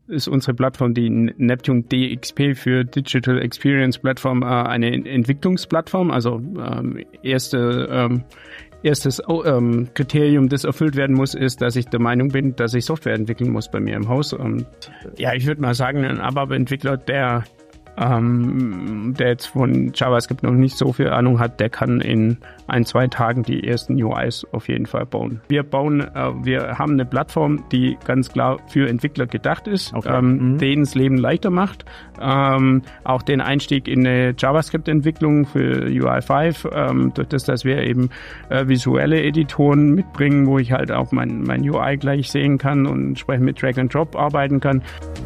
ist unsere Plattform, die Neptune DXP für Digital Experience Platform, eine Entwicklungsplattform. Also erstes Kriterium, das erfüllt werden muss, ist, dass ich der Meinung bin, dass ich Software entwickeln muss bei mir im Haus. Und ja, ich würde mal sagen, ein ABAP-Entwickler, der jetzt von JavaScript noch nicht so viel Ahnung hat, der kann in 1-2 Tagen die ersten UIs auf jeden Fall bauen. Wir haben eine Plattform, die ganz klar für Entwickler gedacht ist, denen das Leben leichter macht. Auch den Einstieg in eine JavaScript-Entwicklung für UI5, durch das, dass wir eben visuelle Editoren mitbringen, wo ich halt auch mein UI gleich sehen kann und entsprechend mit Drag and Drop arbeiten kann.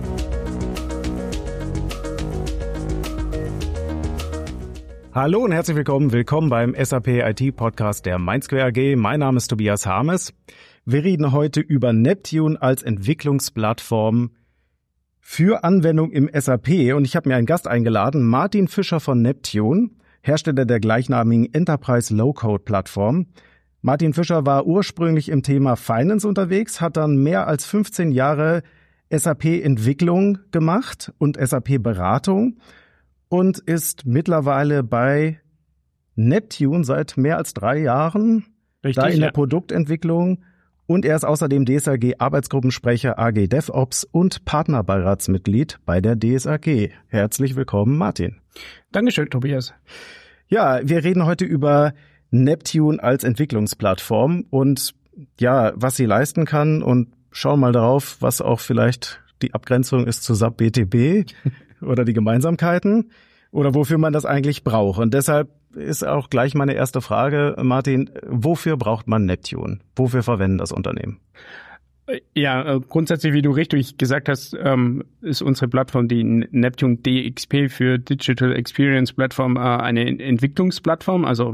Hallo und herzlich willkommen beim SAP IT Podcast der MindSquare AG. Mein Name ist Tobias Harmes. Wir reden heute über Neptune als Entwicklungsplattform für Anwendung im SAP und ich habe mir einen Gast eingeladen, Martin Fischer von Neptune, Hersteller der gleichnamigen Enterprise Low-Code Plattform. Martin Fischer war ursprünglich im Thema Finance unterwegs, hat dann mehr als 15 Jahre SAP-Entwicklung gemacht und SAP-Beratung und ist mittlerweile bei Neptune seit mehr als 3 Jahren, Richtig, da in der Produktentwicklung. Und er ist außerdem DSAG-Arbeitsgruppensprecher AG DevOps und Partnerbeiratsmitglied bei der DSAG. Herzlich willkommen, Martin. Dankeschön, Tobias. Ja, wir reden heute über Neptune als Entwicklungsplattform und ja, was sie leisten kann und schauen mal darauf, was auch vielleicht die Abgrenzung ist zu SAP BTP oder die Gemeinsamkeiten oder wofür man das eigentlich braucht. Und deshalb ist auch gleich meine erste Frage, Martin, wofür braucht man Neptune? Wofür verwenden das Unternehmen? Ja, grundsätzlich, wie du richtig gesagt hast, ist unsere Plattform, die Neptune DXP für Digital Experience Platform, eine Entwicklungsplattform. Also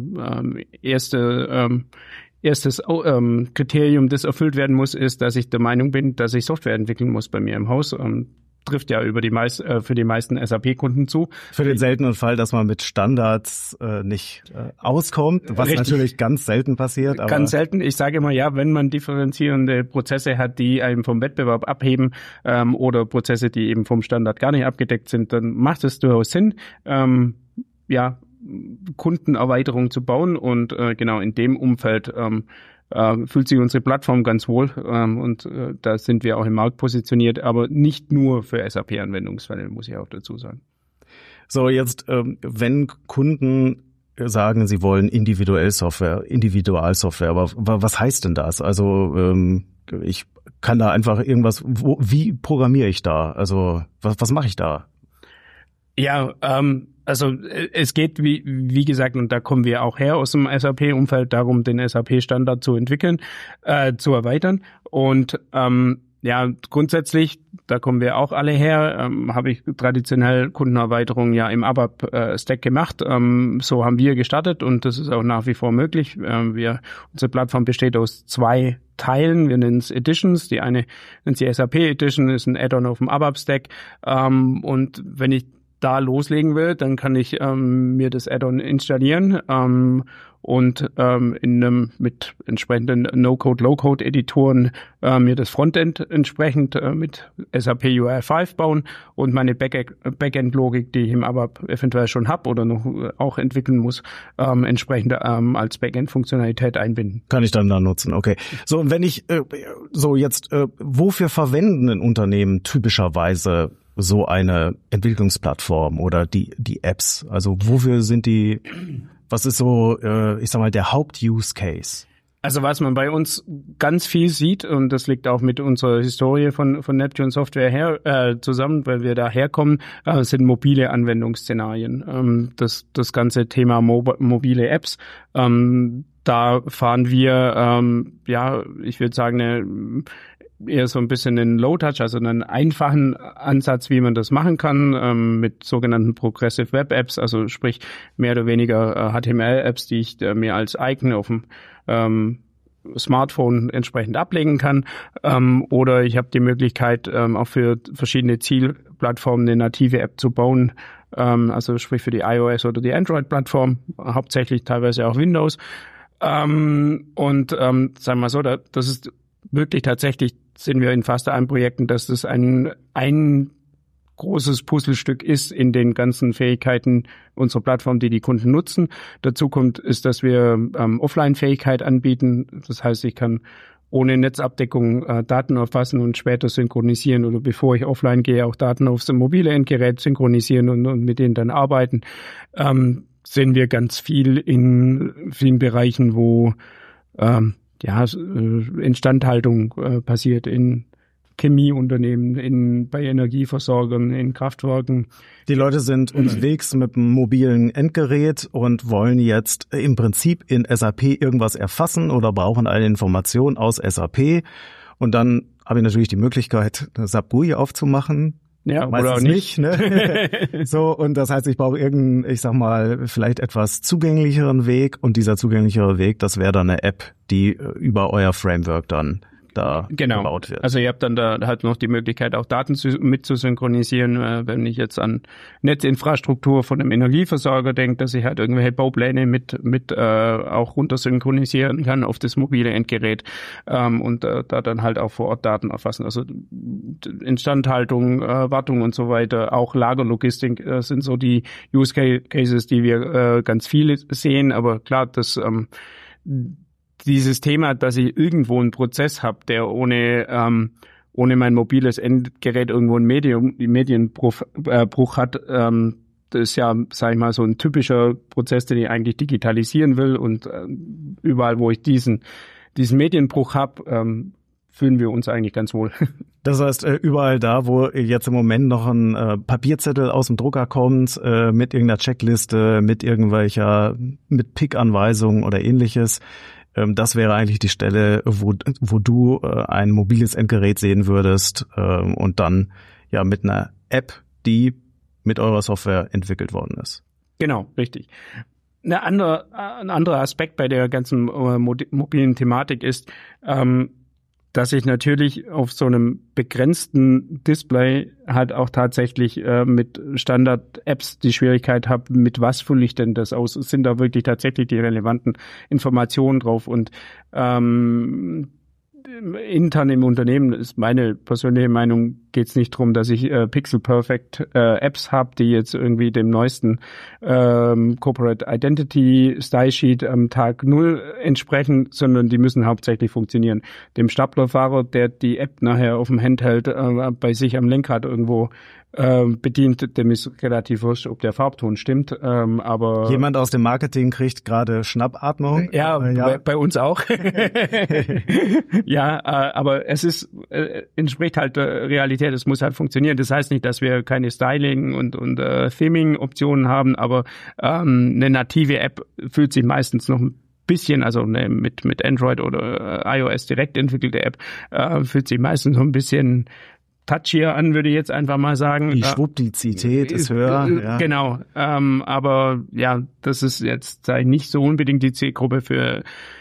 erstes Kriterium, das erfüllt werden muss, ist, dass ich der Meinung bin, dass ich Software entwickeln muss bei mir im Haus. Trifft ja für die meisten SAP-Kunden zu. Für den seltenen Fall, dass man mit Standards nicht auskommt, was Richtig. Natürlich ganz selten passiert. Aber ganz selten. Ich sage immer, ja, wenn man differenzierende Prozesse hat, die einem vom Wettbewerb abheben oder Prozesse, die eben vom Standard gar nicht abgedeckt sind, dann macht es durchaus Sinn, Kundenerweiterung zu bauen und genau in dem Umfeld fühlt sich unsere Plattform ganz wohl und da sind wir auch im Markt positioniert, aber nicht nur für SAP-Anwendungsfälle, muss ich auch dazu sagen. So, jetzt, wenn Kunden sagen, sie wollen Individualsoftware, aber was heißt denn das? Also ich kann da einfach irgendwas, wie programmiere ich da? Also was mache ich da? Ja, also es geht, wie gesagt, und da kommen wir auch her aus dem SAP-Umfeld, darum, den SAP-Standard zu entwickeln, zu erweitern. Und grundsätzlich, da kommen wir auch alle her, habe ich traditionell Kundenerweiterungen ja im ABAP-Stack gemacht. So haben wir gestartet und das ist auch nach wie vor möglich. Unsere Plattform besteht aus 2 Teilen. Wir nennen es Editions. Die eine nennt sich SAP Edition, ist ein Add-on auf dem ABAP-Stack. Und wenn ich da loslegen will, dann kann ich mir das Add-on installieren und mit entsprechenden No-Code, Low-Code-Editoren mir das Frontend entsprechend mit SAP UI5 bauen und meine Backend-Logik, die ich im ABAP eventuell schon habe oder noch auch entwickeln muss, entsprechend als Backend-Funktionalität einbinden. Kann ich dann da nutzen, okay. So, und wenn ich wofür verwenden ein Unternehmen typischerweise so eine Entwicklungsplattform oder die Apps? Also wofür sind die, was ist so, ich sag mal, der Haupt-Use-Case? Also was man bei uns ganz viel sieht, und das liegt auch mit unserer Historie von Neptune Software zusammen, weil wir da herkommen, sind mobile Anwendungsszenarien. Das ganze Thema mobile Apps, da fahren wir, ich würde sagen, eher so ein bisschen einen Low-Touch, also einen einfachen Ansatz, wie man das machen kann, mit sogenannten Progressive Web Apps, also sprich mehr oder weniger HTML-Apps, die ich mir als Icon auf dem Smartphone entsprechend ablegen kann. Oder ich habe die Möglichkeit, auch für verschiedene Zielplattformen eine native App zu bauen, also sprich für die iOS oder die Android-Plattform, hauptsächlich teilweise auch Windows. Sagen wir so, das ist wirklich tatsächlich sind wir in fast allen Projekten, dass das ein großes Puzzlestück ist in den ganzen Fähigkeiten unserer Plattform, die Kunden nutzen. Dazu kommt, ist, dass wir Offline-Fähigkeit anbieten. Das heißt, ich kann ohne Netzabdeckung Daten erfassen und später synchronisieren oder bevor ich offline gehe, auch Daten aufs mobile Endgerät synchronisieren und mit denen dann arbeiten. Sehen wir ganz viel in vielen Bereichen, wo Instandhaltung passiert in Chemieunternehmen, bei Energieversorgern, in Kraftwerken. Die Leute sind unterwegs mit einem mobilen Endgerät und wollen jetzt im Prinzip in SAP irgendwas erfassen oder brauchen eine Information aus SAP. Und dann habe ich natürlich die Möglichkeit, eine SAP GUI aufzumachen. Ja, meistens oder nicht. Ne? So, und das heißt, ich brauche irgendeinen, ich sag mal, vielleicht etwas zugänglicheren Weg. Und dieser zugänglichere Weg, das wäre dann eine App, die über euer Framework dann da gebaut wird. Also ihr habt dann da halt noch die Möglichkeit, auch Daten mit zu synchronisieren. Wenn ich jetzt an Netzinfrastruktur von einem Energieversorger denke, dass ich halt irgendwelche Baupläne mit auch runter synchronisieren kann auf das mobile Endgerät und da dann halt auch vor Ort Daten erfassen. Also Instandhaltung, Wartung und so weiter, auch Lagerlogistik sind so die Use Cases, die wir ganz viele sehen. Aber klar, dieses Thema, dass ich irgendwo einen Prozess habe, der ohne mein mobiles Endgerät irgendwo einen Medienbruch hat, das ist ja, sag ich mal, so ein typischer Prozess, den ich eigentlich digitalisieren will. Und überall, wo ich diesen Medienbruch habe, fühlen wir uns eigentlich ganz wohl. Das heißt, überall da, wo jetzt im Moment noch ein Papierzettel aus dem Drucker kommt, mit irgendeiner Checkliste, mit Pick-Anweisungen oder ähnliches, das wäre eigentlich die Stelle, wo du ein mobiles Endgerät sehen würdest und dann ja mit einer App, die mit eurer Software entwickelt worden ist. Genau, richtig. Ein anderer Aspekt bei der ganzen mobilen Thematik ist, dass ich natürlich auf so einem begrenzten Display halt auch tatsächlich mit Standard-Apps die Schwierigkeit habe, mit was fülle ich denn das aus? Sind da wirklich tatsächlich die relevanten Informationen drauf? Und intern im Unternehmen ist meine persönliche Meinung, geht es nicht darum, dass ich Pixel-Perfect Apps habe, die jetzt irgendwie dem neuesten Corporate Identity Style Sheet am Tag 0 entsprechen, sondern die müssen hauptsächlich funktionieren. Dem Staplerfahrer, der die App nachher auf dem Handheld bei sich am Lenkrad irgendwo bedient, dem ist relativ wurscht, ob der Farbton stimmt, aber jemand aus dem Marketing kriegt gerade Schnappatmung. Ja. Bei uns auch. Ja, aber es entspricht halt der Realität, es muss halt funktionieren. Das heißt nicht, dass wir keine Styling und Theming-Optionen haben, aber eine native App fühlt sich meistens noch ein bisschen, also mit Android oder iOS direkt entwickelte App, fühlt sich meistens so ein bisschen touchier an, würde ich jetzt einfach mal sagen. Die Schwuppdizität ist höher. Ja. Genau, aber ja, das ist jetzt sag ich, nicht so unbedingt die Zielgruppe für.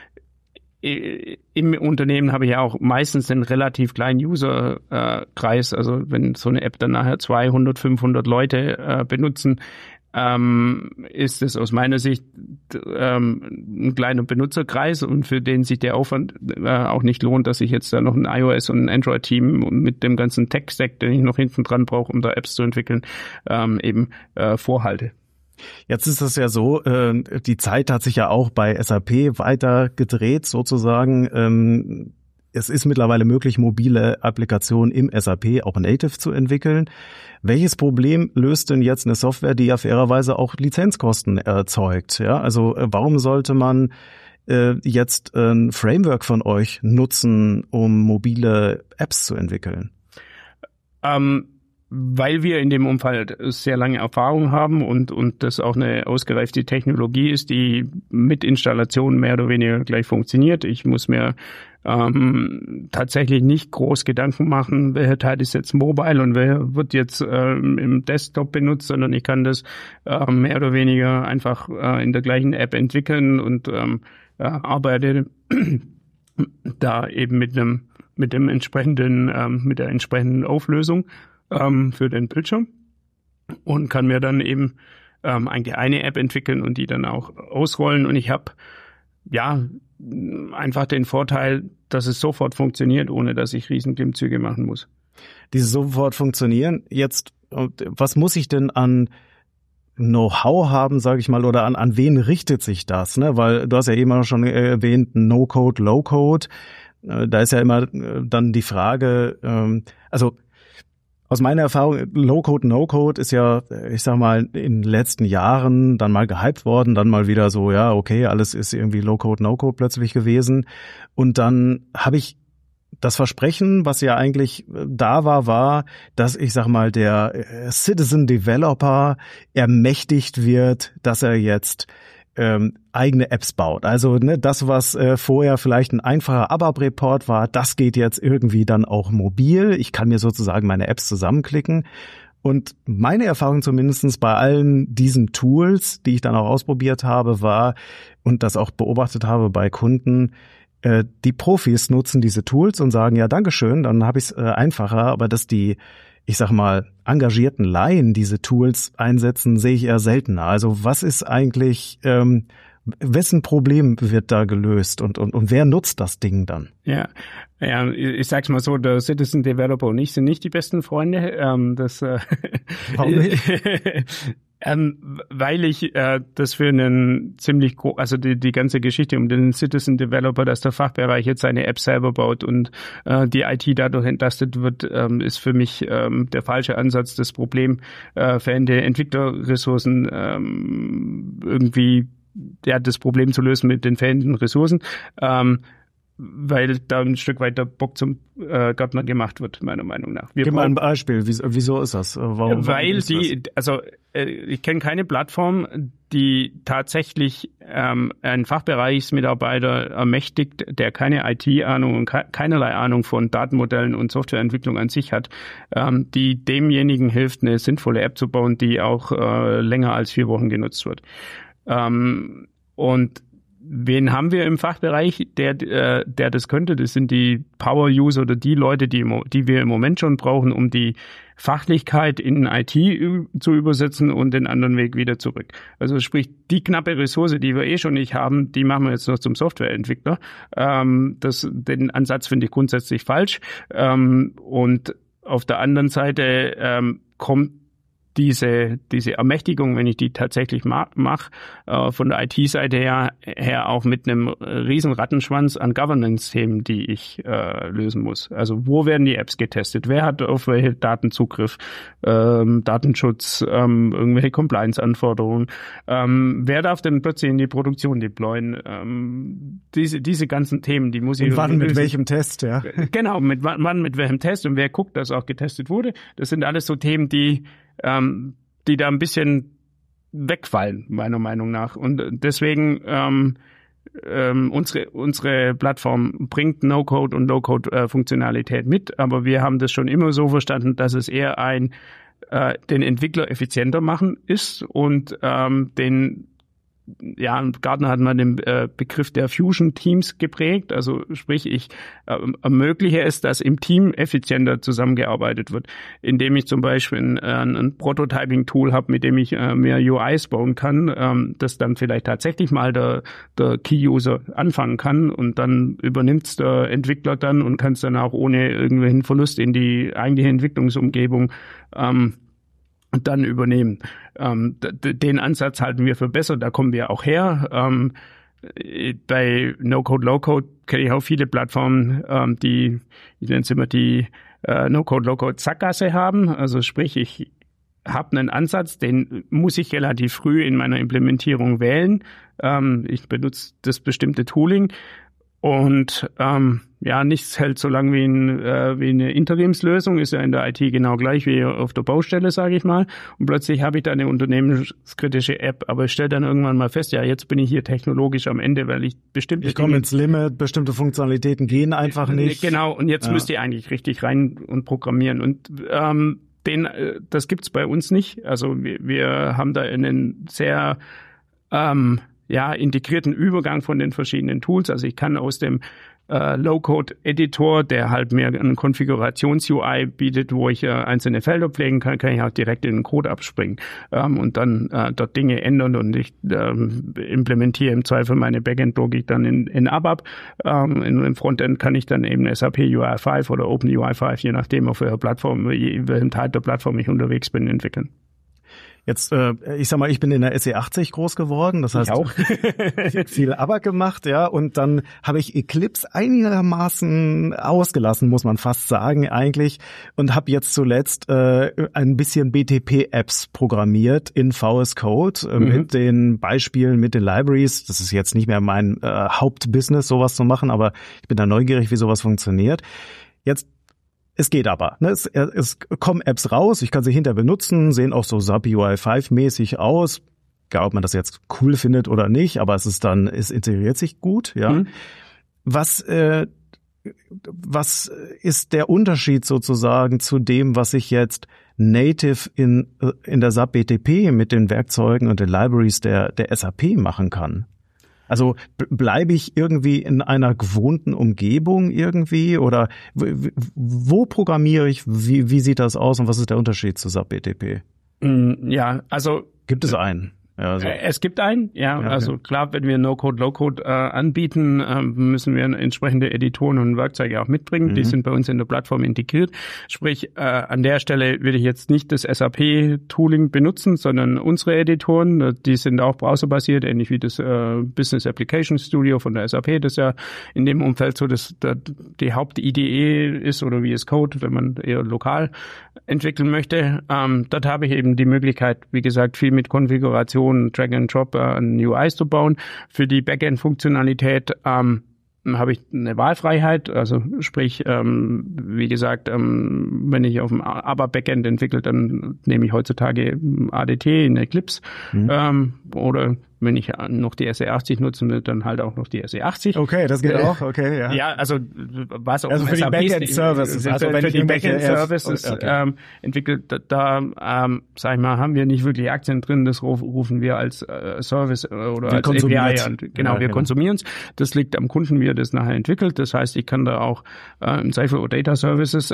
Im Unternehmen habe ich ja auch meistens einen relativ kleinen User-Kreis, also wenn so eine App dann nachher 200, 500 Leute benutzen, ist es aus meiner Sicht ein kleiner Benutzerkreis und für den sich der Aufwand auch nicht lohnt, dass ich jetzt da noch ein iOS und ein Android-Team mit dem ganzen Tech-Stack, den ich noch hinten dran brauche, um da Apps zu entwickeln, vorhalte. Jetzt ist es ja so, die Zeit hat sich ja auch bei SAP weiter gedreht sozusagen. Es ist mittlerweile möglich, mobile Applikationen im SAP auch native zu entwickeln. Welches Problem löst denn jetzt eine Software, die ja fairerweise auch Lizenzkosten erzeugt? Ja, also warum sollte man jetzt ein Framework von euch nutzen, um mobile Apps zu entwickeln? Weil wir in dem Umfeld sehr lange Erfahrung haben und das auch eine ausgereifte Technologie ist, die mit Installation mehr oder weniger gleich funktioniert. Ich muss mir tatsächlich nicht groß Gedanken machen, welcher Teil ist jetzt mobile und wer wird jetzt im Desktop benutzt, sondern ich kann das mehr oder weniger einfach in der gleichen App entwickeln und arbeite da eben mit der entsprechenden Auflösung für den Bildschirm und kann mir dann eben eigentlich eine App entwickeln und die dann auch ausrollen. Und ich habe ja einfach den Vorteil, dass es sofort funktioniert, ohne dass ich riesen Klimmzüge machen muss. Die sofort funktionieren. Jetzt, was muss ich denn an Know-how haben, sage ich mal, oder an wen richtet sich das? Ne? Weil du hast ja eben auch schon erwähnt, No-Code, Low-Code. Da ist ja immer dann die Frage, also aus meiner Erfahrung, Low-Code, No-Code ist ja, ich sag mal, in den letzten Jahren dann mal gehypt worden, dann mal wieder so, ja, okay, alles ist irgendwie Low-Code, No-Code plötzlich gewesen. Und dann habe ich das Versprechen, was ja eigentlich da war, dass, ich sag mal, der Citizen Developer ermächtigt wird, dass er jetzt eigene Apps baut. Also das, was vorher vielleicht ein einfacher ABAP-Report war, das geht jetzt irgendwie dann auch mobil. Ich kann mir sozusagen meine Apps zusammenklicken. Und meine Erfahrung zumindest bei allen diesen Tools, die ich dann auch ausprobiert habe, war und das auch beobachtet habe bei Kunden, die Profis nutzen diese Tools und sagen, ja, Dankeschön, dann habe ich es einfacher, aber dass die, ich sag mal, engagierten Laien diese Tools einsetzen, sehe ich eher seltener. Also was ist eigentlich, wessen Problem wird da gelöst und wer nutzt das Ding dann? Ja, ich sag's mal so, der Citizen Developer und ich sind nicht die besten Freunde. Warum nicht? Weil ich das für einen ziemlich also die ganze Geschichte um den Citizen Developer, dass der Fachbereich jetzt seine App selber baut und die IT dadurch entlastet wird, ist für mich der falsche Ansatz. Das Problem fehlende Entwicklerressourcen irgendwie das Problem zu lösen mit den fehlenden Ressourcen. Weil da ein Stück weit der Bock zum Gärtner gemacht wird, meiner Meinung nach. Gib mal ein Beispiel. Wieso ist das? Weil ich kenne keine Plattform, die tatsächlich einen Fachbereichsmitarbeiter ermächtigt, der keine IT-Ahnung und keinerlei Ahnung von Datenmodellen und Softwareentwicklung an sich hat, die demjenigen hilft, eine sinnvolle App zu bauen, die auch länger als 4 Wochen genutzt wird. Und wen haben wir im Fachbereich, der das könnte? Das sind die Power-User oder die Leute, die wir im Moment schon brauchen, um die Fachlichkeit in IT zu übersetzen und den anderen Weg wieder zurück. Also sprich, die knappe Ressource, die wir schon nicht haben, die machen wir jetzt noch zum Softwareentwickler. Den Ansatz finde ich grundsätzlich falsch. Und auf der anderen Seite kommt diese Ermächtigung, wenn ich die tatsächlich mache, von der IT-Seite her auch mit einem riesen Rattenschwanz an Governance-Themen, die ich lösen muss. Also wo werden die Apps getestet? Wer hat auf welche Daten Zugriff? Datenschutz, irgendwelche Compliance-Anforderungen. Wer darf denn plötzlich in die Produktion deployen? Diese ganzen Themen, die muss ich... Und wann mit welchem Test, ja? Genau, wann mit welchem Test und wer guckt, dass auch getestet wurde. Das sind alles so Themen, die da ein bisschen wegfallen, meiner Meinung nach. Und deswegen unsere Plattform bringt No-Code und Low-Code-Funktionalität mit, aber wir haben das schon immer so verstanden, dass es eher den Entwickler effizienter machen ist und Gartner hat mal den Begriff der Fusion Teams geprägt. Also sprich, ich ermögliche es, dass im Team effizienter zusammengearbeitet wird, indem ich zum Beispiel ein Prototyping-Tool habe, mit dem ich mehr UIs bauen kann, das dann vielleicht tatsächlich mal der Key-User anfangen kann und dann übernimmt's der Entwickler dann und kann es dann auch ohne irgendwelchen Verlust in die eigentliche Entwicklungsumgebung dann übernehmen. Den Ansatz halten wir für besser, da kommen wir auch her. Bei No-Code, Low-Code kenne ich auch viele Plattformen, die, ich nenne es immer die No-Code, Low-Code Sackgasse haben. Also sprich, ich habe einen Ansatz, den muss ich relativ früh in meiner Implementierung wählen. Ich benutze das bestimmte Tooling. Und nichts hält so lang wie eine Interimslösung, ist ja in der IT genau gleich wie auf der Baustelle, sage ich mal. Und plötzlich habe ich da eine unternehmenskritische App, aber ich stelle dann irgendwann mal fest, ja, jetzt bin ich hier technologisch am Ende, weil ich bestimmte Ich komme ins Limit, bestimmte Funktionalitäten gehen einfach nicht. Genau, und jetzt müsst ihr eigentlich richtig rein und programmieren. Und das gibt's bei uns nicht. Also wir haben da einen sehr integrierten Übergang von den verschiedenen Tools. Also ich kann aus dem Low-Code-Editor, der halt mir eine Konfigurations-UI bietet, wo ich einzelne Felder pflegen kann ich auch direkt in den Code abspringen und dann dort Dinge ändern und ich implementiere im Zweifel meine Backend-Logik dann in ABAP. Im Frontend kann ich dann eben SAP UI5 oder OpenUI5, je nachdem auf welcher Plattform, welchem Teil der Plattform ich unterwegs bin, entwickeln. Jetzt, ich sag mal, ich bin in der SE80 groß geworden, das heißt, ich auch. viel ABAP gemacht, ja, und dann habe ich Eclipse einigermaßen ausgelassen, muss man fast sagen eigentlich, und habe jetzt zuletzt ein bisschen BTP-Apps programmiert in VS Code mit den Beispielen, mit den Libraries. Das ist jetzt nicht mehr mein Hauptbusiness, sowas zu machen, aber ich bin da neugierig, wie sowas funktioniert. Jetzt es geht aber. Ne? Es kommen Apps raus, ich kann sie hinterher benutzen, sehen auch so SAP UI5-mäßig aus. Egal, ob man das jetzt cool findet oder nicht, aber es integriert sich gut. Ja. Was ist der Unterschied sozusagen zu dem, was ich jetzt native in der SAP BTP mit den Werkzeugen und den Libraries der SAP machen kann? Also bleibe ich irgendwie in einer gewohnten Umgebung irgendwie oder wo programmiere ich? Wie sieht das aus und was ist der Unterschied zu SAP BTP? Ja, also gibt es einen? Ja, also. Es gibt einen, ja, okay. Also klar, wenn wir No-Code, Low-Code anbieten, müssen wir entsprechende Editoren und Werkzeuge auch mitbringen. Die sind bei uns in der Plattform integriert. Sprich, an der Stelle will ich jetzt nicht das SAP-Tooling benutzen, sondern unsere Editoren. Die sind auch browserbasiert, ähnlich wie das Business Application Studio von der SAP, das ja in dem Umfeld so die Haupt-IDE ist oder VS Code, wenn man eher lokal entwickeln möchte. Dort habe ich eben die Möglichkeit, wie gesagt, viel mit Konfiguration, Drag and Drop an UIs zu bauen. Für die Backend-Funktionalität habe ich eine Wahlfreiheit, also sprich, wie gesagt, wenn ich auf dem ABAP-Backend entwickle, dann nehme ich heutzutage ADT in Eclipse oder wenn ich noch die SE80 nutzen will, dann halt auch noch die SE80. Okay, das geht auch, okay, ja. Ja, also was auch also für die Backend-Services. Also für die Backend-Services entwickelt, da sag ich mal, haben wir nicht wirklich Aktien drin, das rufen wir als Service oder als API an. Genau, wir konsumieren es. Das liegt am Kunden, wie er das nachher entwickelt. Das heißt, ich kann da auch im Zweifel Data Services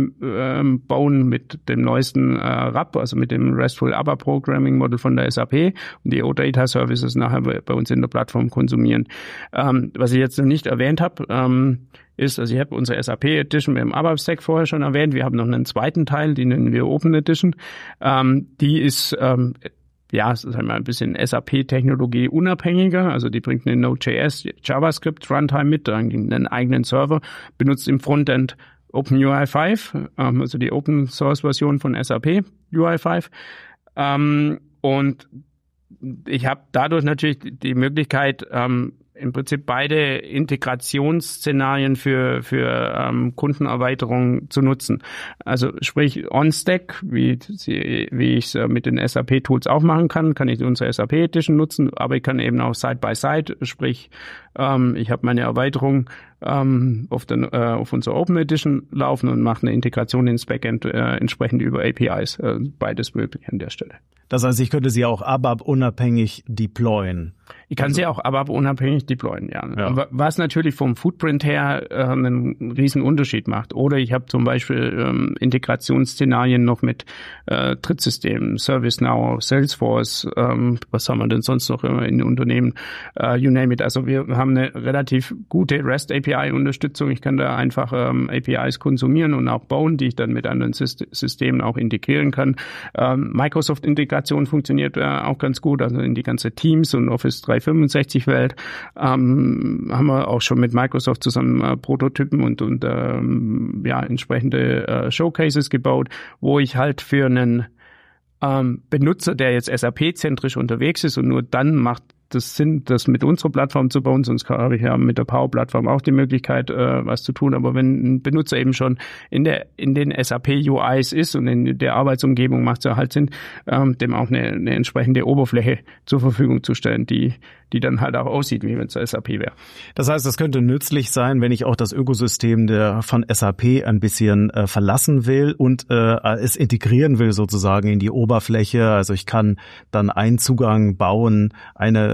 bauen mit dem neuesten RAP, also mit dem RESTful ABAP Programming Model von der SAP und die OData Services nachher bei uns in der Plattform konsumieren. Was ich jetzt noch nicht erwähnt habe, ist, also ich habe unsere SAP Edition mit dem ABAP-Stack vorher schon erwähnt. Wir haben noch einen zweiten Teil, den nennen wir Open Edition. Die ist sagen wir mal, ein bisschen SAP-Technologie unabhängiger. Also die bringt eine Node.js, JavaScript Runtime mit, einen eigenen Server, benutzt im Frontend OpenUI5, also die Open-Source-Version von SAP UI5. Und ich habe dadurch natürlich die Möglichkeit, im Prinzip beide Integrationsszenarien für Kundenerweiterung zu nutzen. Also sprich On-Stack, wie ich es mit den SAP-Tools auch machen kann ich unsere SAP-Edition nutzen, aber ich kann eben auch Side-by-Side, sprich ich habe meine Erweiterung auf unserer Open Edition laufen und mache eine Integration ins Backend entsprechend über APIs. Beides möglich an der Stelle. Das heißt, ich könnte sie auch ABAP-unabhängig deployen. Ich kann sie auch ABAP-unabhängig deployen, ja. Was natürlich vom Footprint her einen riesen Unterschied macht. Oder ich habe zum Beispiel Integrationsszenarien noch mit Drittsystemen, ServiceNow, Salesforce, was haben wir denn sonst noch in Unternehmen, you name it. Also wir haben eine relativ gute REST-API-Unterstützung. Ich kann da einfach APIs konsumieren und auch bauen, die ich dann mit anderen Systemen auch integrieren kann. Microsoft-Integration funktioniert auch ganz gut, also in die ganze Teams und Office 365-Welt haben wir auch schon mit Microsoft zusammen Prototypen und entsprechende Showcases gebaut, wo ich halt für einen Benutzer, der jetzt SAP-zentrisch unterwegs ist und nur dann macht das Sinn, das mit unserer Plattform zu bauen, sonst habe ich ja mit der Power-Plattform auch die Möglichkeit, was zu tun. Aber wenn ein Benutzer eben schon in den SAP-UIs ist und in der Arbeitsumgebung macht es ja halt Sinn, dem auch eine entsprechende Oberfläche zur Verfügung zu stellen, die dann halt auch aussieht, wie wenn es SAP wäre. Das heißt, das könnte nützlich sein, wenn ich auch das Ökosystem von SAP ein bisschen verlassen will und es integrieren will sozusagen in die Oberfläche. Also ich kann dann einen Zugang bauen, eine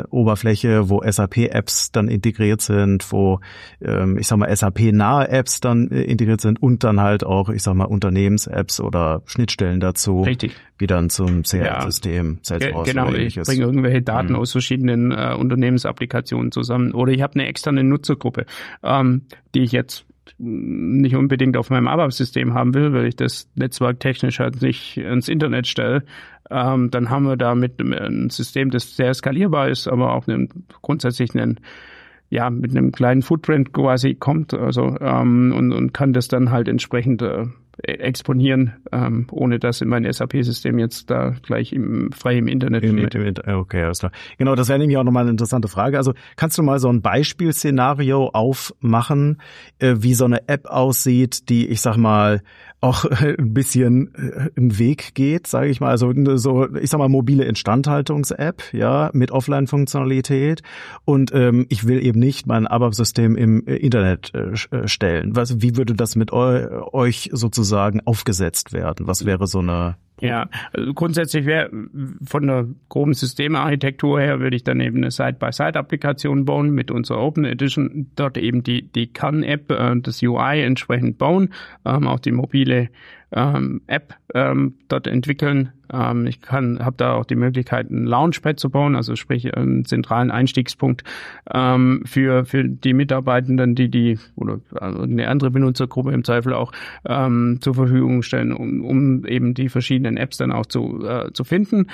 eine Oberfläche, wo SAP-Apps dann integriert sind, wo, ich sag mal, SAP-nahe Apps dann integriert sind und dann halt auch, ich sag mal, Unternehmens-Apps oder Schnittstellen dazu. Richtig. Wie dann zum CRM-System, Salesforce. Genau, ich bringe irgendwelche Daten aus verschiedenen Unternehmensapplikationen zusammen. Oder ich habe eine externe Nutzergruppe, die ich jetzt nicht unbedingt auf meinem ABAP-System haben will, weil ich das netzwerktechnisch halt nicht ins Internet stelle. Dann haben wir da mit einem System, das sehr skalierbar ist, aber auch grundsätzlich mit einem kleinen Footprint quasi kommt, also und kann das dann halt entsprechend exponieren, ohne dass in mein SAP-System jetzt da gleich frei im Internet steht. Okay, alles klar. Genau, das wäre nämlich auch nochmal eine interessante Frage. Also kannst du mal so ein Beispielszenario aufmachen, wie so eine App aussieht, die, ich sag mal, auch ein bisschen einen Weg geht, sage ich mal. Also so, ich sag mal, mobile Instandhaltungs-App, ja, mit Offline-Funktionalität. Und ich will eben nicht mein ABAP-System im Internet stellen. Wie würde das mit euch sozusagen aufgesetzt werden? Was wäre so eine... Ja, also grundsätzlich wäre von der groben Systemarchitektur her, würde ich dann eben eine Side-by-Side-Applikation bauen mit unserer Open Edition, dort eben die Kern-App, das UI entsprechend bauen, auch die mobile App dort entwickeln. Ich habe da auch die Möglichkeit, ein Launchpad zu bauen, also sprich einen zentralen Einstiegspunkt für die Mitarbeitenden, die oder eine andere Benutzergruppe im Zweifel auch zur Verfügung stellen, um eben die verschiedenen Apps dann auch zu finden.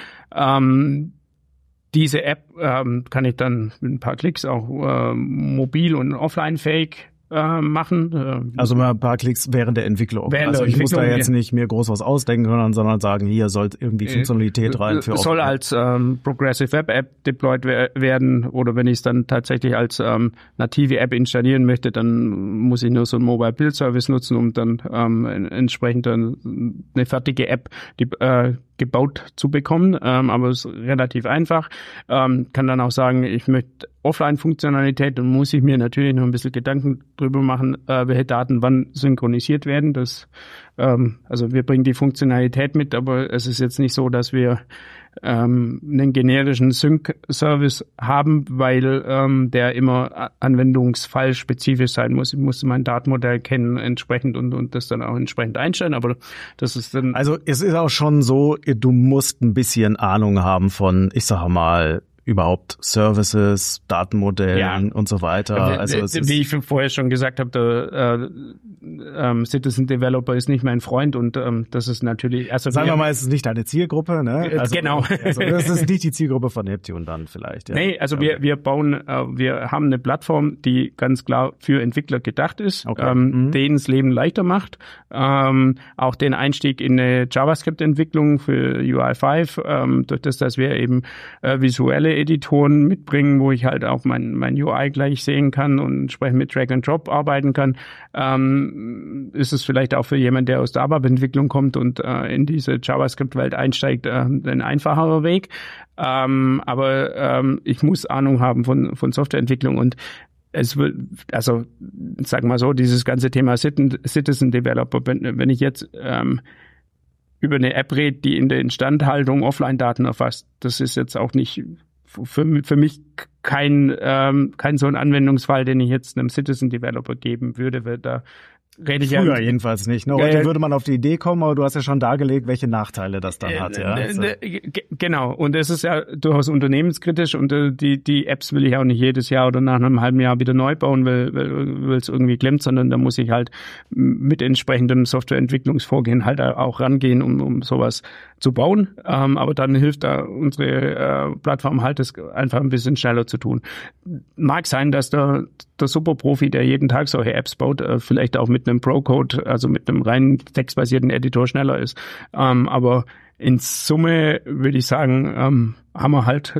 Diese App kann ich dann mit ein paar Klicks auch mobil und offline-fähig machen. Also mal ein paar Klicks während der Entwicklung. Ich muss da jetzt nicht mir groß was ausdenken können, sondern sagen, hier soll irgendwie Funktionalität rein für soll als Progressive Web App deployed werden, oder wenn ich es dann tatsächlich als native App installieren möchte, dann muss ich nur so einen Mobile Build Service nutzen, um dann entsprechend dann eine fertige App gebaut zu bekommen, aber es ist relativ einfach. Kann dann auch sagen, ich möchte Offline-Funktionalität, dann muss ich mir natürlich noch ein bisschen Gedanken drüber machen, welche Daten wann synchronisiert werden. Also wir bringen die Funktionalität mit, aber es ist jetzt nicht so, dass wir einen generischen Sync-Service haben, weil der immer anwendungsfallspezifisch sein muss. Ich muss mein Datenmodell kennen entsprechend und das dann auch entsprechend einstellen, aber das ist dann... Also es ist auch schon so, du musst ein bisschen Ahnung haben von, ich sage mal, überhaupt Services, Datenmodellen und so weiter. Also wie ich vorher schon gesagt habe, der Citizen Developer ist nicht mein Freund und das ist natürlich... Also sagen wir mal, es ist nicht deine Zielgruppe, ne? Also, genau. Also das ist nicht die Zielgruppe von Neptune dann vielleicht. Ja. Nee, also wir haben eine Plattform, die ganz klar für Entwickler gedacht ist, denen das Leben leichter macht, auch den Einstieg in eine JavaScript-Entwicklung für UI5, durch das, dass wir eben visuelle Editoren mitbringen, wo ich halt auch mein UI gleich sehen kann und entsprechend mit Drag and Drop arbeiten kann, ist es vielleicht auch für jemanden, der aus der ABAP-Entwicklung kommt und in diese JavaScript-Welt einsteigt, ein einfacherer Weg. Aber ich muss Ahnung haben von Softwareentwicklung und es wird, also sag mal so, dieses ganze Thema Citizen Developer, wenn ich jetzt über eine App rede, die in der Instandhaltung Offline-Daten erfasst, das ist jetzt auch nicht für mich kein so ein Anwendungsfall, den ich jetzt einem Citizen Developer geben würde, weil da rede ich früher jedenfalls nicht. Ne? Heute würde man auf die Idee kommen, aber du hast ja schon dargelegt, welche Nachteile das dann hat. Ja? Genau. Und es ist ja durchaus unternehmenskritisch und die Apps will ich auch nicht jedes Jahr oder nach einem halben Jahr wieder neu bauen, weil es irgendwie klemmt, sondern da muss ich halt mit entsprechendem Softwareentwicklungsvorgehen halt auch rangehen, um sowas zu bauen. Aber dann hilft da unsere Plattform halt, das einfach ein bisschen schneller zu tun. Mag sein, dass der Superprofi, der jeden Tag solche Apps baut, vielleicht auch mit einem Pro-Code, also mit einem rein textbasierten Editor schneller ist. Aber in Summe würde ich sagen, haben wir halt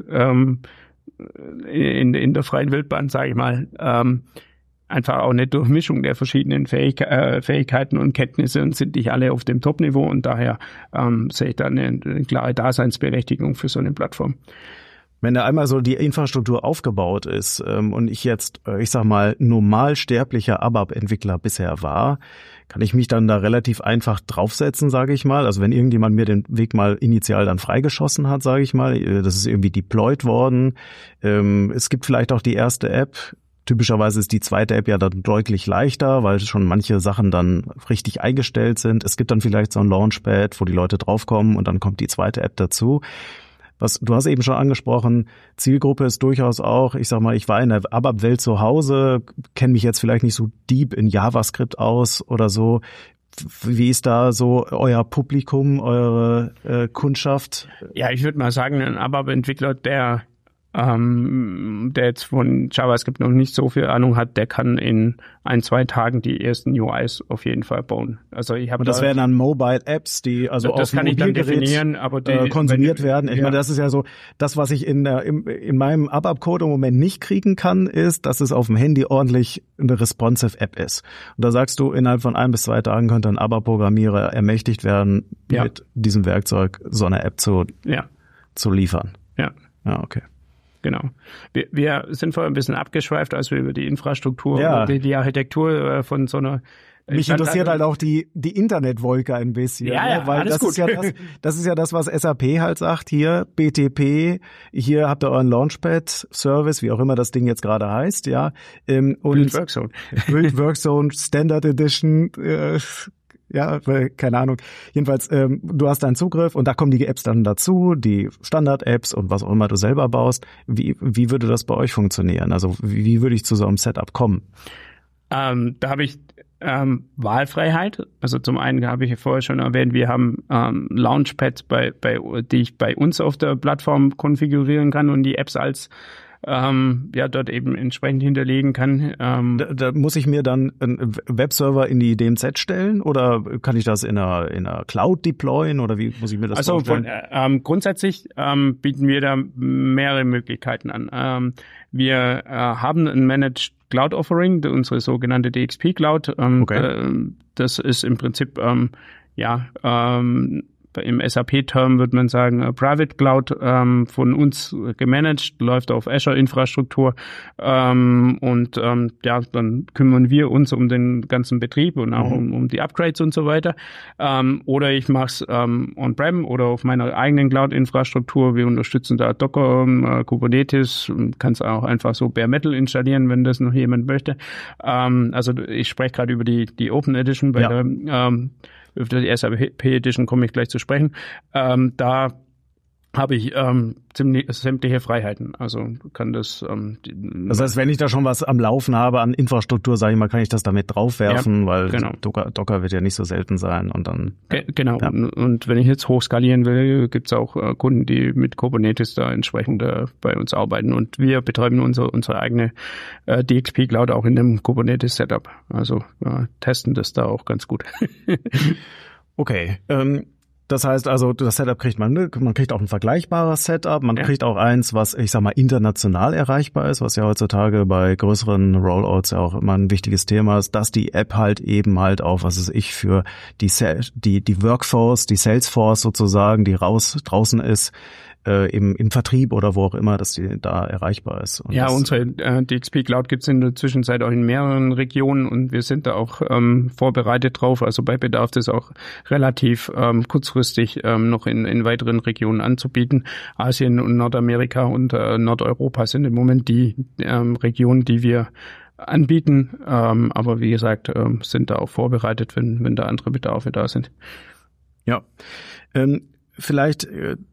in der freien Wildbahn, sage ich mal, einfach auch eine Durchmischung der verschiedenen Fähigkeiten und Kenntnisse und sind nicht alle auf dem Top-Niveau und daher sehe ich da eine klare Daseinsberechtigung für so eine Plattform. Wenn da einmal so die Infrastruktur aufgebaut ist und ich jetzt, ich sag mal, normal sterblicher ABAP-Entwickler bisher war, kann ich mich dann da relativ einfach draufsetzen, sage ich mal. Also wenn irgendjemand mir den Weg mal initial dann freigeschossen hat, sage ich mal, das ist irgendwie deployed worden. Es gibt vielleicht auch die erste App. Typischerweise ist die zweite App ja dann deutlich leichter, weil schon manche Sachen dann richtig eingestellt sind. Es gibt dann vielleicht so ein Launchpad, wo die Leute draufkommen und dann kommt die zweite App dazu. Du hast eben schon angesprochen, Zielgruppe ist durchaus auch, ich sag mal, ich war in der ABAP-Welt zu Hause, kenne mich jetzt vielleicht nicht so deep in JavaScript aus oder so. Wie ist da so euer Publikum, eure Kundschaft? Ja, ich würde mal sagen, ein ABAP-Entwickler, der jetzt von JavaScript noch nicht so viel Ahnung hat, der kann in 1-2 Tagen die ersten UIs auf jeden Fall bauen. Also ich habe. Und das wären dann Mobile Apps, die also das auf kann ich dann Mobilgerät definieren, aber die konsumiert werden. Ich meine, das ist ja so, das, was ich in meinem ABAP-Code im Moment nicht kriegen kann, ist, dass es auf dem Handy ordentlich eine responsive App ist. Und da sagst du, innerhalb von 1 bis 2 Tagen könnte ein ABAP-Programmierer ermächtigt werden, mit diesem Werkzeug so eine App zu liefern. Ja. Ja, okay. Genau. Wir sind vorher ein bisschen abgeschweift, als wir über die Infrastruktur, die Architektur von so einer. Mich interessiert halt auch die Internetwolke ein bisschen. Ja, weil alles das gut. ist ja das ist ja das, was SAP halt sagt. Hier BTP, hier habt ihr euren Launchpad-Service, wie auch immer das Ding jetzt gerade heißt, ja. Und Build Workzone. Build Workzone Standard Edition. Ja, keine Ahnung. Jedenfalls, du hast deinen Zugriff und da kommen die Apps dann dazu, die Standard-Apps und was auch immer du selber baust. Wie würde das bei euch funktionieren? Also wie würde ich zu so einem Setup kommen? Da habe ich Wahlfreiheit. Also zum einen habe ich ja vorher schon erwähnt, wir haben Launchpads, die ich bei uns auf der Plattform konfigurieren kann und die Apps als dort eben entsprechend hinterlegen kann. Da muss ich mir dann einen Webserver in die DMZ stellen oder kann ich das in einer Cloud deployen oder wie muss ich mir das vorstellen? Grundsätzlich bieten wir da mehrere Möglichkeiten an. Wir haben ein Managed Cloud Offering, unsere sogenannte DXP Cloud. Das ist im Prinzip im SAP-Term würde man sagen, Private Cloud von uns gemanagt, läuft auf Azure-Infrastruktur dann kümmern wir uns um den ganzen Betrieb und auch um die Upgrades und so weiter. Oder ich mache es on-prem oder auf meiner eigenen Cloud-Infrastruktur. Wir unterstützen da Docker, Kubernetes, kannst auch einfach so Bare Metal installieren, wenn das noch jemand möchte. Also ich spreche gerade über die Open Edition bei über die SAP Edition komme ich gleich zu sprechen. Da habe ich ziemlich sämtliche Freiheiten. Also kann das. Das heißt, wenn ich da schon was am Laufen habe an Infrastruktur, sage ich mal, kann ich das damit draufwerfen, weil Docker wird ja nicht so selten sein und dann. Genau. Ja. Und wenn ich jetzt hochskalieren will, gibt's auch Kunden, die mit Kubernetes da entsprechend bei uns arbeiten. Und wir betreiben unsere eigene DXP Cloud auch in dem Kubernetes Setup. Also testen das da auch ganz gut. Okay. Das heißt also, das Setup kriegt man kriegt auch ein vergleichbares Setup, man kriegt auch eins, was, ich sag mal, international erreichbar ist, was ja heutzutage bei größeren Rollouts ja auch immer ein wichtiges Thema ist, dass die App halt eben halt auch, was weiß ich, für die Workforce, die Salesforce sozusagen, die draußen ist, im Vertrieb oder wo auch immer, dass die da erreichbar ist. Und unsere DXP Cloud gibt's in der Zwischenzeit auch in mehreren Regionen und wir sind da auch vorbereitet drauf. Also bei Bedarf das auch relativ kurzfristig noch in weiteren Regionen anzubieten. Asien und Nordamerika und Nordeuropa sind im Moment die Regionen, die wir anbieten. Aber wie gesagt, sind da auch vorbereitet, wenn da andere Bedarfe da sind. Ja, vielleicht...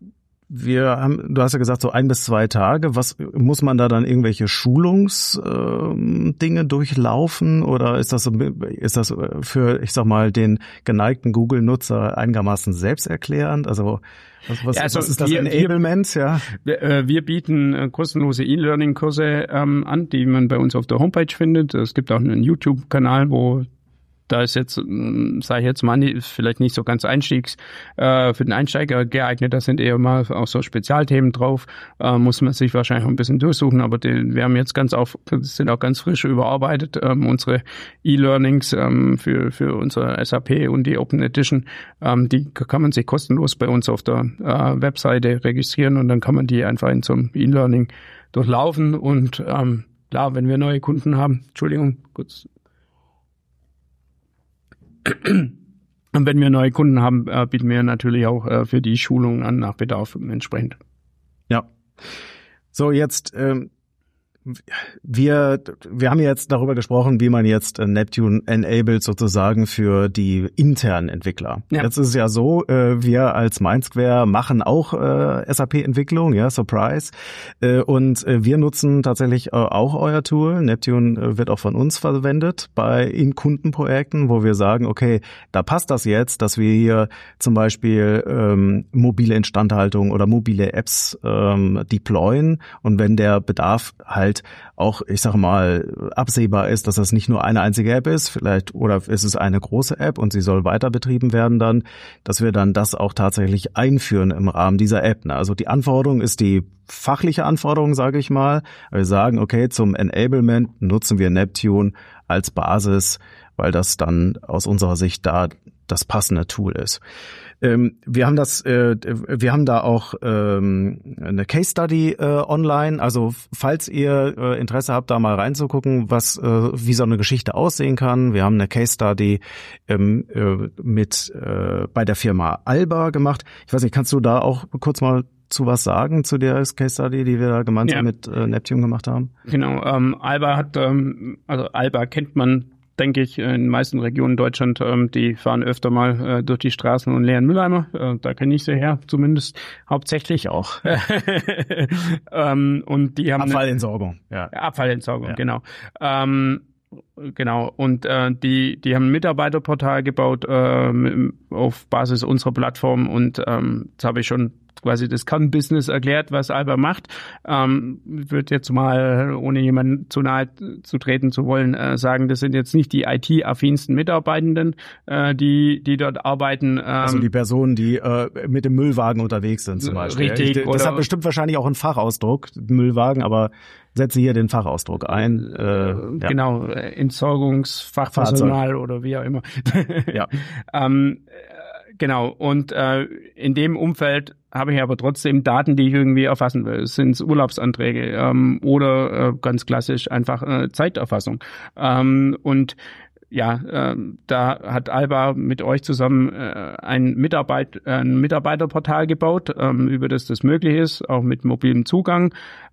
du hast ja gesagt, so 1 bis 2 Tage. Was muss man da dann irgendwelche Schulungsdinge durchlaufen oder ist das für, ich sag mal, den geneigten Google-Nutzer einigermaßen selbsterklärend? Also was ist das Enablement? Wir bieten kostenlose E-Learning-Kurse an, die man bei uns auf der Homepage findet. Es gibt auch einen YouTube-Kanal, wo da ist jetzt, sage ich jetzt mal, ist vielleicht nicht so ganz für den Einsteiger geeignet. Da sind eher mal auch so Spezialthemen drauf. Muss man sich wahrscheinlich auch ein bisschen durchsuchen, aber wir haben jetzt sind auch ganz frisch überarbeitet, unsere E-Learnings für unsere SAP und die Open Edition. Die kann man sich kostenlos bei uns auf der Webseite registrieren und dann kann man die einfach in so einem E-Learning durchlaufen und klar, wenn wir neue Kunden haben, und wenn wir neue Kunden haben, bieten wir natürlich auch für die Schulungen an nach Bedarf entsprechend. Ja. So, jetzt wir haben jetzt darüber gesprochen, wie man jetzt Neptune enabled sozusagen für die internen Entwickler. Ja. Jetzt ist es ja so, wir als MindSquare machen auch SAP-Entwicklung, ja, Surprise. Und wir nutzen tatsächlich auch euer Tool. Neptune wird auch von uns verwendet in Kundenprojekten, wo wir sagen, okay, da passt das jetzt, dass wir hier zum Beispiel mobile Instandhaltung oder mobile Apps deployen. Und wenn der Bedarf halt auch, ich sag mal, absehbar ist, dass das nicht nur eine einzige App ist, vielleicht, oder ist es eine große App und sie soll weiter betrieben werden dann, dass wir dann das auch tatsächlich einführen im Rahmen dieser App. Also die Anforderung ist die fachliche Anforderung, sage ich mal. Wir sagen, okay, zum Enablement nutzen wir Neptune als Basis, weil das dann aus unserer Sicht da das passende Tool ist. Wir haben da auch eine Case Study online. Also falls ihr Interesse habt, da mal reinzugucken, wie so eine Geschichte aussehen kann. Wir haben eine Case Study bei der Firma Alba gemacht. Ich weiß nicht, kannst du da auch kurz mal zu was sagen, zu der Case Study, die wir da gemeinsam mit Neptune gemacht haben? Genau, Alba Alba kennt man, denke ich, in den meisten Regionen Deutschland, die fahren öfter mal durch die Straßen und leeren Mülleimer. Da kenne ich sie her, zumindest hauptsächlich auch. Und die haben Abfallentsorgung. Ja. Abfallentsorgung, ja. Genau. Genau. Und die haben ein Mitarbeiterportal gebaut auf Basis unserer Plattform und jetzt habe ich schon quasi das Kernbusiness erklärt, was Alba macht. Würde jetzt mal, ohne jemanden zu nahe zu treten zu wollen, sagen, das sind jetzt nicht die IT-affinsten Mitarbeitenden, die dort arbeiten. Also die Personen, die mit dem Müllwagen unterwegs sind zum Beispiel. Richtig. Das hat bestimmt wahrscheinlich auch einen Fachausdruck, Müllwagen, aber setze hier den Fachausdruck ein. Genau, Entsorgungsfachpersonal oder wie auch immer. Ja. Genau, und in dem Umfeld habe ich aber trotzdem Daten, die ich irgendwie erfassen will. Es sind Urlaubsanträge oder ganz klassisch einfach Zeiterfassung. Und ja, da hat Alba mit euch zusammen ein Mitarbeiterportal gebaut, über das möglich ist, auch mit mobilem Zugang.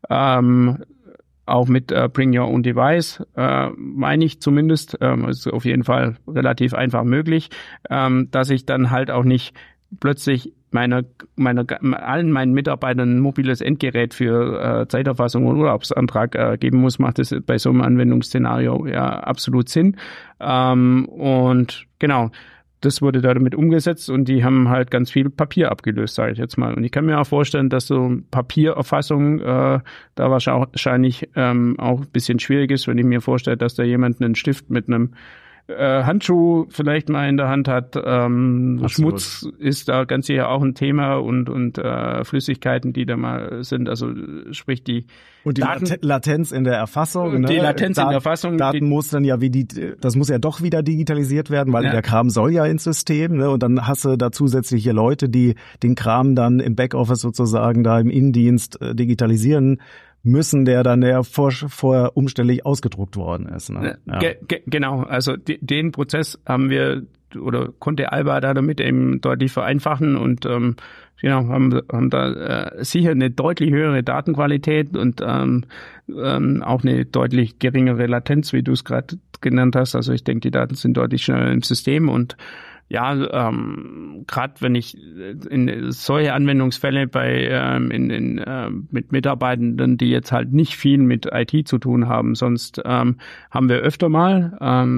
Auch mit Bring Your Own Device, meine ich zumindest, ist auf jeden Fall relativ einfach möglich, dass ich dann halt auch nicht plötzlich allen meinen Mitarbeitern ein mobiles Endgerät für Zeiterfassung und Urlaubsantrag geben muss, macht das bei so einem Anwendungsszenario ja absolut Sinn. Und genau, das wurde damit umgesetzt und die haben halt ganz viel Papier abgelöst, sage ich jetzt mal. Und ich kann mir auch vorstellen, dass so Papiererfassung da wahrscheinlich auch ein bisschen schwierig ist, wenn ich mir vorstelle, dass da jemand einen Stift mit einem Handschuh vielleicht mal in der Hand hat. Schmutz ist da ganz sicher auch ein Thema und Flüssigkeiten, die da mal sind. Also sprich die und die Latenz in der Erfassung. Die Latenz in der Erfassung. Daten muss dann ja das muss ja doch wieder digitalisiert werden, weil der Kram soll ja ins System, ne? Und dann hast du da zusätzliche Leute, die den Kram dann im Backoffice sozusagen da im Innendienst digitalisieren müssen, der dann vorher umständlich ausgedruckt worden ist. Ne? Ja. Genau, also den Prozess haben wir oder konnte Alba da damit eben deutlich vereinfachen und genau, haben da sicher eine deutlich höhere Datenqualität und auch eine deutlich geringere Latenz, wie du es gerade genannt hast. Also ich denke, die Daten sind deutlich schneller im System und ja, gerade wenn ich in solche Anwendungsfälle mit Mitarbeitenden, die jetzt halt nicht viel mit IT zu tun haben, sonst haben wir öfter mal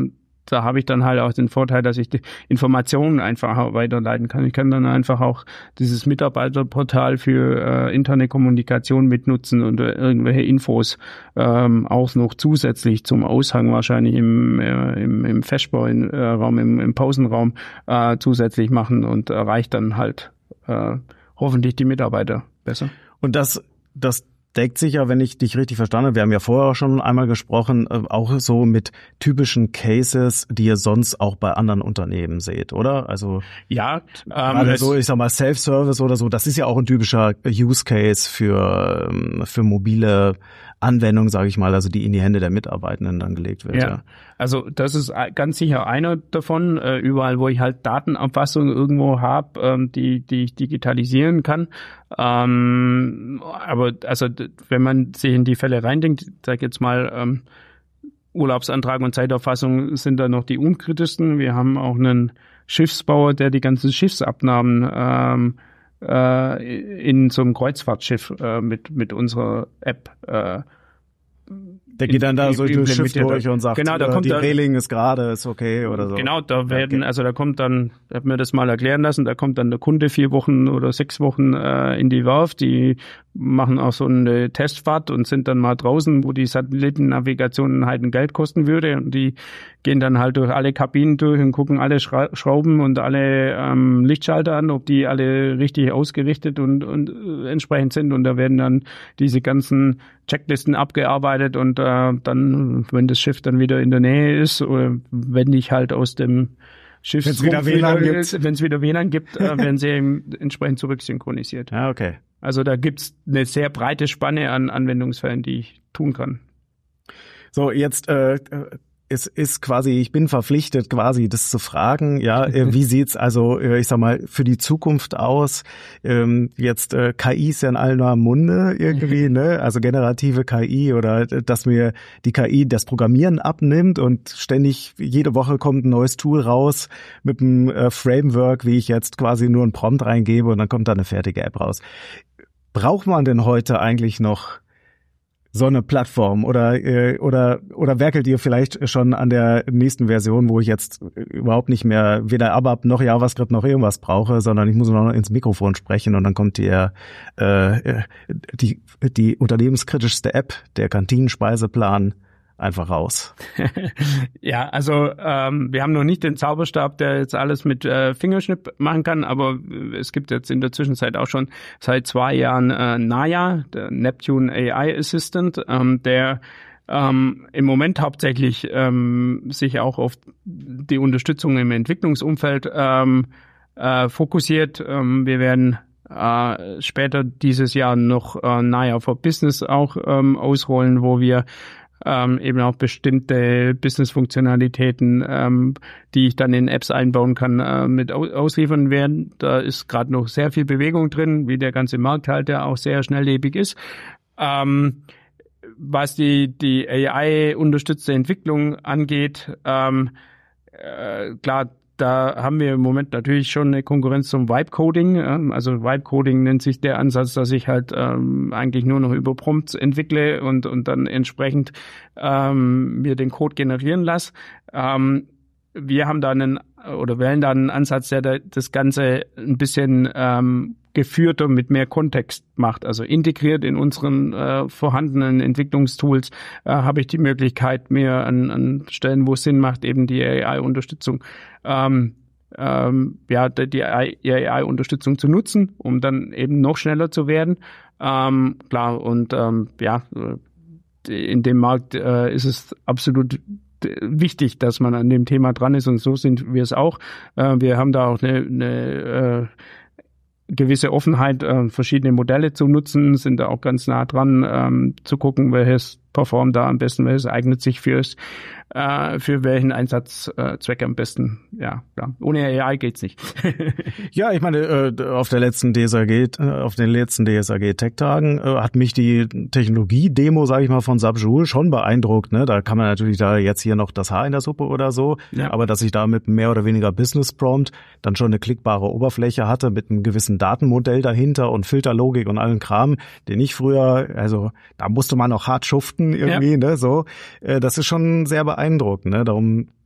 da habe ich dann halt auch den Vorteil, dass ich die Informationen einfach weiterleiten kann. Ich kann dann einfach auch dieses Mitarbeiterportal für interne Kommunikation mitnutzen und irgendwelche Infos auch noch zusätzlich zum Aushang wahrscheinlich im Festbauraum, im Pausenraum zusätzlich machen und erreicht dann halt hoffentlich die Mitarbeiter besser. Und das deckt sich ja, wenn ich dich richtig verstanden habe, wir haben ja vorher auch schon einmal gesprochen, auch so mit typischen Cases, die ihr sonst auch bei anderen Unternehmen seht, oder? Also ja, gerade so, ich sag mal, Self-Service oder so, das ist ja auch ein typischer Use Case für mobile Anwendung, sage ich mal, also die in die Hände der Mitarbeitenden dann gelegt wird. Ja. Also das ist ganz sicher einer davon, überall, wo ich halt Datenabfassung irgendwo habe, die ich digitalisieren kann. Aber also wenn man sich in die Fälle reindenkt, ich sag jetzt mal, Urlaubsantrag und Zeiterfassung sind da noch die unkritischsten. Wir haben auch einen Schiffsbauer, der die ganzen Schiffsabnahmen in so einem Kreuzfahrtschiff mit unserer App der geht dann da so durch das Schiff durch und sagt, genau, da kommt die Reling ist gerade, ist okay oder so. Genau, da kommt dann, ich habe mir das mal erklären lassen, da kommt dann der Kunde 4 Wochen oder 6 Wochen in die Werft, die machen auch so eine Testfahrt und sind dann mal draußen, wo die Satellitennavigation halt ein Geld kosten würde, und die gehen dann halt durch alle Kabinen durch und gucken alle Schrauben und alle Lichtschalter an, ob die alle richtig ausgerichtet und entsprechend sind, und da werden dann diese ganzen Checklisten abgearbeitet, und dann, wenn das Schiff dann wieder in der Nähe ist, oder wenn ich halt aus dem Schiff, wenn es wieder WLAN gibt, werden sie entsprechend zurücksynchronisiert. Ja, okay. Also da gibt's eine sehr breite Spanne an Anwendungsfällen, die ich tun kann. So, jetzt es ist quasi, ich bin verpflichtet, quasi das zu fragen, ja, wie sieht's also, ich sag mal, für die Zukunft aus? Jetzt KI ist ja in aller Munde irgendwie, ne? Also generative KI, oder dass mir die KI das Programmieren abnimmt und ständig jede Woche kommt ein neues Tool raus mit einem Framework, wie ich jetzt quasi nur einen Prompt reingebe und dann kommt da eine fertige App raus. Braucht man denn heute eigentlich noch so eine Plattform oder werkelt ihr vielleicht schon an der nächsten Version, wo ich jetzt überhaupt nicht mehr weder ABAP noch JavaScript noch irgendwas brauche, sondern ich muss nur noch ins Mikrofon sprechen und dann kommt die unternehmenskritischste App, der Kantinenspeiseplan, einfach raus. Ja, also wir haben noch nicht den Zauberstab, der jetzt alles mit Fingerschnipp machen kann, aber es gibt jetzt in der Zwischenzeit auch schon seit 2 Jahren Naya, der Neptune AI Assistant, der im Moment hauptsächlich sich auch auf die Unterstützung im Entwicklungsumfeld fokussiert. Wir werden später dieses Jahr noch Naya for Business auch ausrollen, wo wir eben auch bestimmte Business-Funktionalitäten, die ich dann in Apps einbauen kann, mit ausliefern werden. Da ist gerade noch sehr viel Bewegung drin, wie der ganze Markt halt, der auch sehr schnelllebig ist. Was die AI-unterstützte Entwicklung angeht, klar, da haben wir im Moment natürlich schon eine Konkurrenz zum Vibe-Coding. Also Vibe-Coding nennt sich der Ansatz, dass ich halt eigentlich nur noch über Prompts entwickle und dann entsprechend mir den Code generieren lasse. Wir haben da wählen da einen Ansatz, der das Ganze ein bisschen geführter mit mehr Kontext macht. Also integriert in unseren vorhandenen Entwicklungsstools habe ich die Möglichkeit, mir an Stellen, wo es Sinn macht, eben die AI-Unterstützung die AI-Unterstützung zu nutzen, um dann eben noch schneller zu werden. Klar, und in dem Markt ist es absolut wichtig, dass man an dem Thema dran ist, und so sind wir es auch. Wir haben da auch eine gewisse Offenheit, verschiedene Modelle zu nutzen, sind da auch ganz nah dran, zu gucken, welches performt da am besten, welches eignet sich für welchen Einsatzzweck am besten. Ja, klar. Ohne AI geht's nicht. Ja, ich meine, auf den letzten DSAG Tech-Tagen hat mich die Technologie-Demo, sage ich mal, von Subjoule schon beeindruckt. Ne? Da kann man natürlich da jetzt hier noch das Haar in der Suppe oder so, ja. Aber dass ich da mit mehr oder weniger Business-Prompt dann schon eine klickbare Oberfläche hatte mit einem gewissen Datenmodell dahinter und Filterlogik und allen Kram, den ich früher, also da musste man auch hart schuften irgendwie, ja. Ne? So, das ist schon sehr beeindruckend. Ne? Darum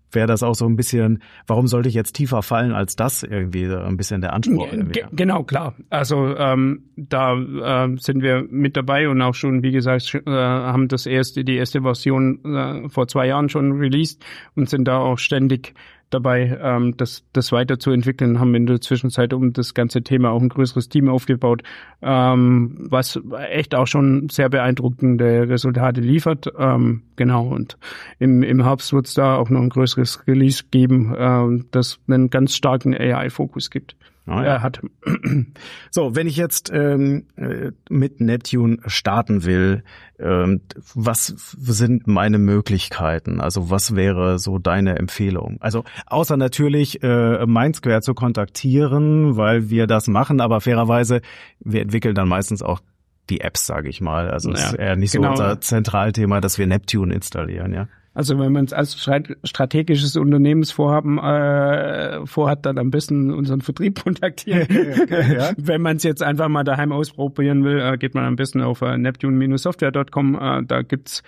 wäre das auch so ein bisschen, warum sollte ich jetzt tiefer fallen als das irgendwie, ein bisschen der Anspruch. Genau, klar. Also da sind wir mit dabei und auch schon, wie gesagt, haben die erste Version vor 2 Jahren schon released und sind da auch ständig dabei, das weiterzuentwickeln, haben in der Zwischenzeit um das ganze Thema auch ein größeres Team aufgebaut, was echt auch schon sehr beeindruckende Resultate liefert. Genau, und im Herbst wird es da auch noch ein größeres Release geben, das einen ganz starken AI-Fokus gibt. Hat. So, wenn ich jetzt mit Neptune starten will, was sind meine Möglichkeiten? Also was wäre so deine Empfehlung? Also außer natürlich Mindsquare zu kontaktieren, weil wir das machen, aber fairerweise, wir entwickeln dann meistens auch die Apps, sage ich mal. Also es ist eher nicht so unser Zentralthema, dass wir Neptune installieren, ja. Also wenn man es als strategisches Unternehmensvorhaben vorhat, dann am besten unseren Vertrieb kontaktieren. Ja. Wenn man es jetzt einfach mal daheim ausprobieren will, geht man am besten auf neptune-software.com. Da gibt's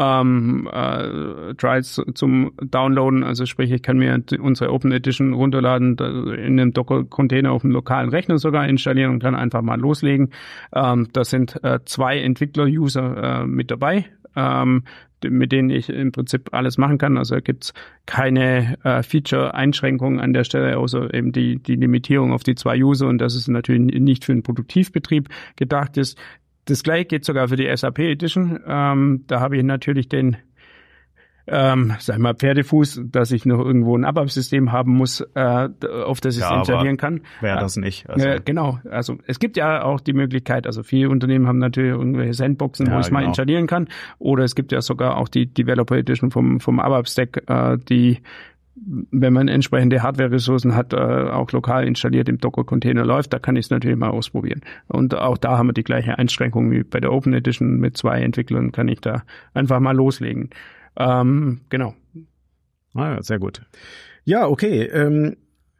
Trials zum Downloaden. Also sprich, ich kann mir unsere Open Edition runterladen, in einem Docker-Container auf dem lokalen Rechner sogar installieren und kann einfach mal loslegen. Da sind 2 Entwickler-User mit dabei. Mit denen ich im Prinzip alles machen kann. Also gibt's keine Feature-Einschränkungen an der Stelle, außer eben die Limitierung auf die 2 User und dass es natürlich nicht für einen Produktivbetrieb gedacht ist. Das gleiche geht sogar für die SAP Edition. Da habe ich natürlich den Pferdefuß, dass ich noch irgendwo ein ABAP-System haben muss, auf das ich es installieren kann. Wäre das nicht. Also. Genau. Also es gibt ja auch die Möglichkeit, also viele Unternehmen haben natürlich irgendwelche Sandboxen, wo ich es mal installieren kann. Oder es gibt ja sogar auch die Developer Edition vom ABAP-Stack, die, wenn man entsprechende Hardware-Ressourcen hat, auch lokal installiert im Docker-Container läuft. Da kann ich es natürlich mal ausprobieren. Und auch da haben wir die gleiche Einschränkung wie bei der Open Edition. Mit 2 Entwicklern kann ich da einfach mal loslegen. Genau. Ja, sehr gut. Ja, okay.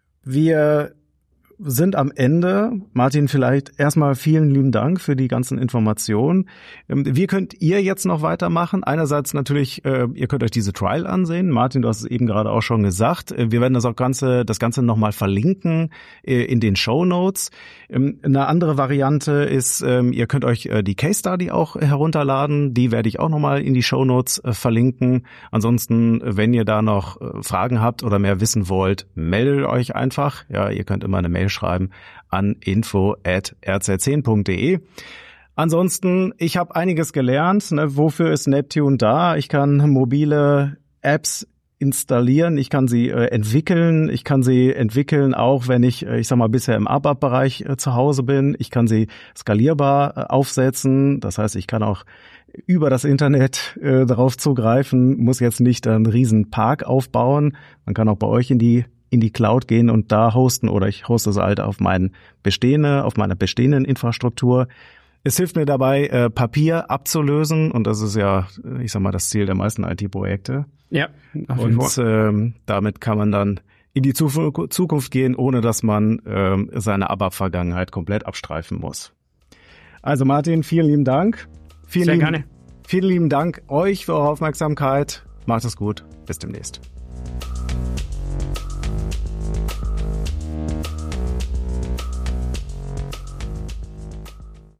Wir sind am Ende. Martin, vielleicht erstmal vielen lieben Dank für die ganzen Informationen. Wie könnt ihr jetzt noch weitermachen? Einerseits natürlich, ihr könnt euch diese Trial ansehen. Martin, du hast es eben gerade auch schon gesagt. Wir werden das Ganze nochmal verlinken in den Shownotes. Eine andere Variante ist, ihr könnt euch die Case Study auch herunterladen. Die werde ich auch nochmal in die Shownotes verlinken. Ansonsten, wenn ihr da noch Fragen habt oder mehr wissen wollt, meldet euch einfach. Ja, ihr könnt immer eine Mail schreiben an info@rz10.de. Ansonsten, ich habe einiges gelernt. Ne? Wofür ist Neptune da? Ich kann mobile Apps installieren, ich kann sie entwickeln, ich kann sie entwickeln, auch wenn ich sag mal, bisher im ABAP-Bereich zu Hause bin. Ich kann sie skalierbar aufsetzen, das heißt, ich kann auch über das Internet darauf zugreifen, muss jetzt nicht einen riesen Park aufbauen. Man kann auch bei euch in die Cloud gehen und da hosten, oder ich hoste es halt auf meiner bestehenden Infrastruktur. Es hilft mir dabei, Papier abzulösen, und das ist ja, ich sag mal, das Ziel der meisten IT-Projekte. Ja, und damit kann man dann in die Zukunft gehen, ohne dass man seine ABAP-Vergangenheit komplett abstreifen muss. Also Martin, vielen lieben Dank. Sehr gerne. Vielen lieben Dank euch für eure Aufmerksamkeit. Macht es gut. Bis demnächst.